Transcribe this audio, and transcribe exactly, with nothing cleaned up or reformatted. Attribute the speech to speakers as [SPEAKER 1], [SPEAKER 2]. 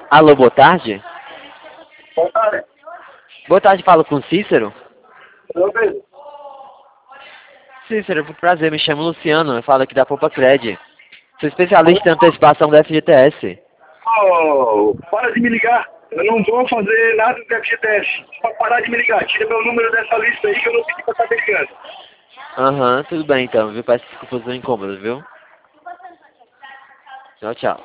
[SPEAKER 1] Alô, boa tarde?
[SPEAKER 2] Boa tarde.
[SPEAKER 1] Boa tarde, falo com o Cícero.
[SPEAKER 2] Meu Deus.
[SPEAKER 1] Cícero, por prazer, me chamo Luciano, eu falo aqui da Poupa Cred. Sou especialista em antecipação do F G T S.
[SPEAKER 2] Oh, para de me ligar. Eu não vou fazer nada do F G T S. Só parar de me ligar. Tira meu número dessa lista aí que eu não pedi pra estar ligando.
[SPEAKER 1] Aham, tudo bem então, viu? Peço desculpas do incômodo, viu? Tchau, tchau.